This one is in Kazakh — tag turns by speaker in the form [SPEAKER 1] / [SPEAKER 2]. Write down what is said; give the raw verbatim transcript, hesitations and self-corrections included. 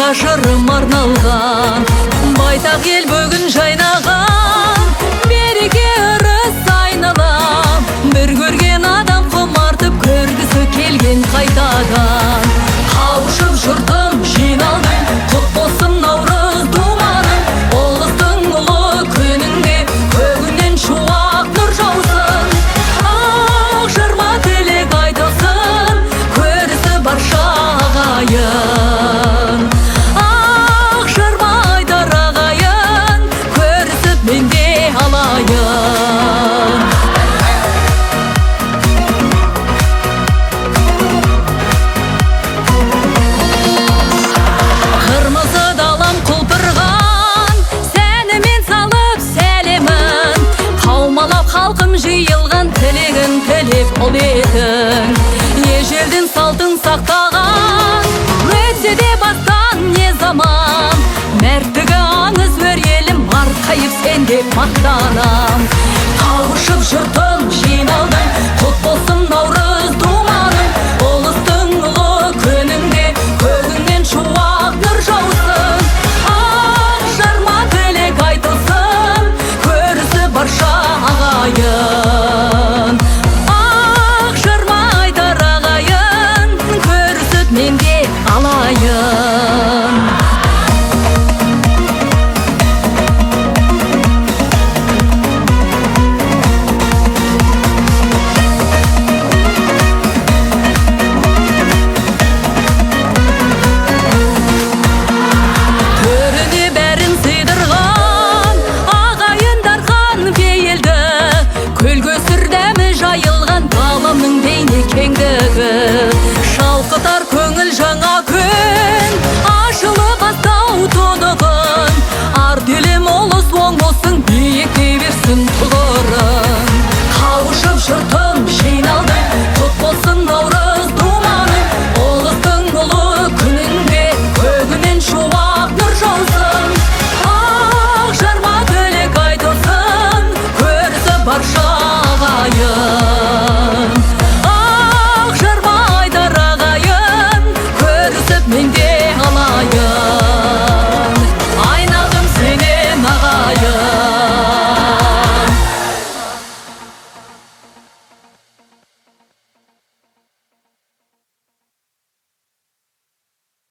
[SPEAKER 1] жырым арналған. Байтақ ел бүгін жайнаған, береке ырыс айналам. Бір көрген адам құмартып көргісі келген қайтадан. Қауышып жұртым жиналдым, құт болсын наурыз думаның. Ұлыстың ұлы күніңде көгінен шуақ нұр жаусын. Ақ жырма тілек айтылсын, көрісі барша ағайын. Ақ жырма айтар ағайын, көрісіп мен де алайын. Қырмызы далам құлпырған, сәнімен салып сәлемін. Қаумалап халқым жиылған, тілегін тілеп ұл едің. Ежелдің салтын сақтаған, өтсе де бастан не заман. Мәрттігі аңыз өр елім, арқайып сен деп мақтанам. Қауышып жұрты